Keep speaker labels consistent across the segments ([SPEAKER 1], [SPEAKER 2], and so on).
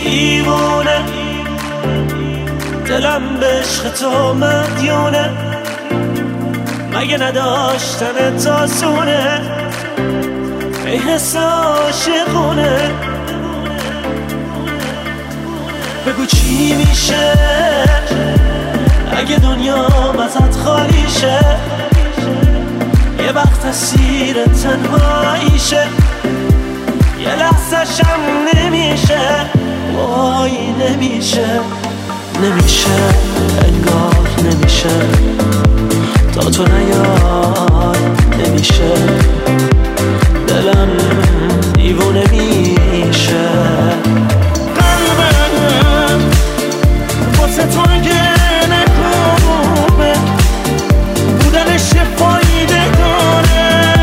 [SPEAKER 1] دیوونه، دلم به عشق تو مدیونه، مگه نداشتن تاسونه، ای حس عاشقونه. بگو چی میشه اگه دنیا ازت خالی شه، یه وقت اسیر تنهاییشه، یه لحظه شم نمیشه، وای نمیشه، نمیشه انگار نمیشه، تا تو نیای نمیشه، دلم دیوونه میشه. قلبم واسه تو اگه نکوبه بودنش فایده داره،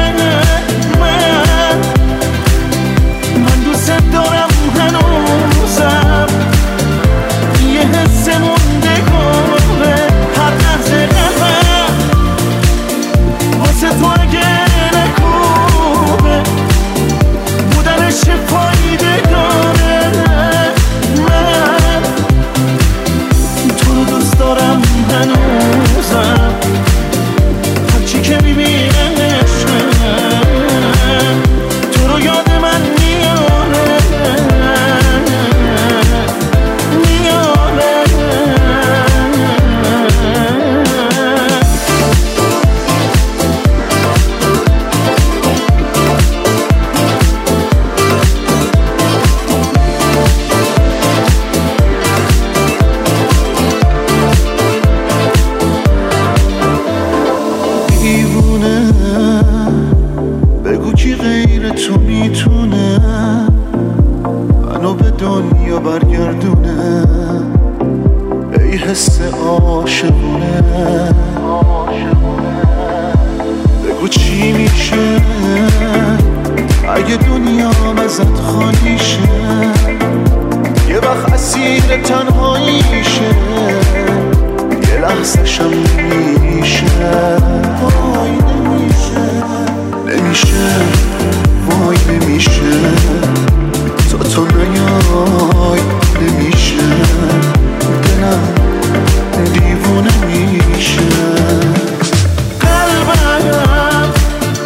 [SPEAKER 1] من دوست دارم هنوزم، یه حس موندگاره هر لحظه قلبم واسه تو اگه نکوبه بودنش فایده داره، من تو رو دوست دارم هنوزم، هرچی که میبینمشم تو رو یاد من میاره، میاره. دیوونه، بگو کی غیر تو میتونه منو به دنیا برگردونه، ای حس عاشقونه. بگو چی میشه اگه دنیا ازت خالی شه، یه وقت اسیر تنهاییشه، یه لحظه شم نمیشه، وای نمیشه، نمیشه، وای نمیشه، تا تو نیای نمیشه، دلم دیوونه میشه. قلبم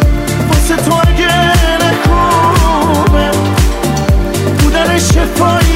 [SPEAKER 1] واسه تو اگه نکوبه بودنش فایده